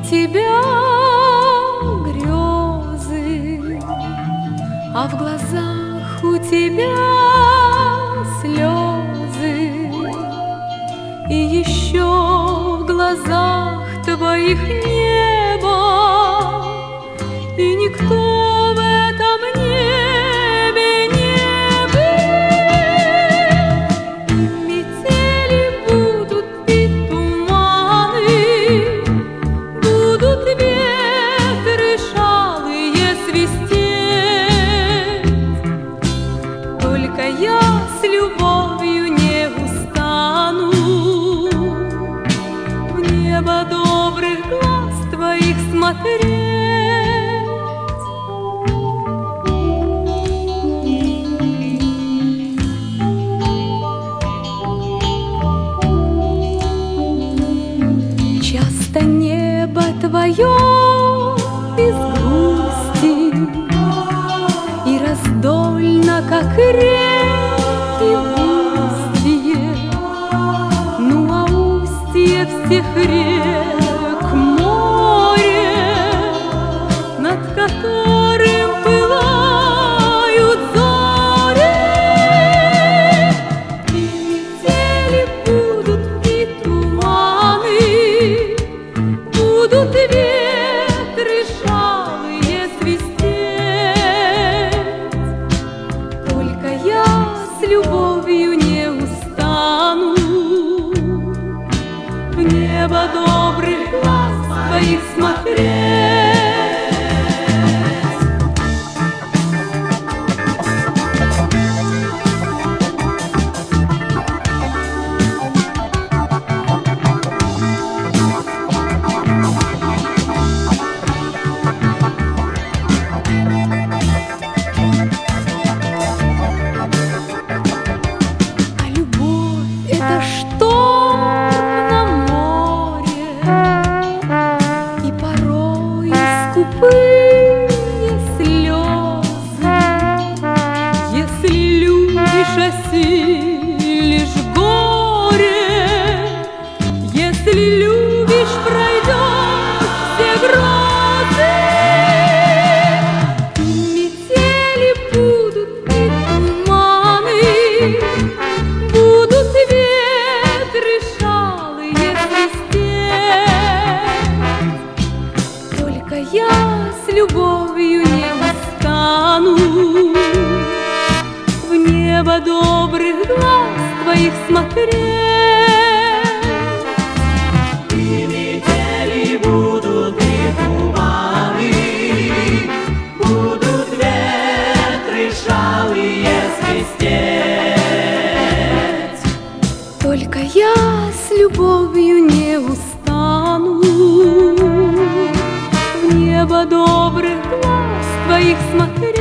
тебя грезы, а в глазах у тебя слезы, и еще в глазах твоих небо, и никто в этом небе не был. И метели будут, и туманы, будут ветры шалые свистеть. Только я с любовью не устану в небо добрых глаз твоих смотреть. Часто небо твое без грусти и раздольно, как реки устье, ну а устье всех рек море, над которым пылают зори. И метели будут, и туманы, будут ветры шалые свистеть. Только я с любовью не устану в небо добрых глаз твоих смотреть. А любовь — это шторм на море, и порой скупые слезы. Если любишь, осилишь горе, если любишь, пройдешь все грозы. И метели будут, и туманы, будут ветры шалые свистеть. Только я с любовью не устану в небо добрых глаз твоих смотреть. И метели будут, и туманы, будут ветры шалые свистеть. Только я с любовью не устану в небо добрых глаз твоих смотреть.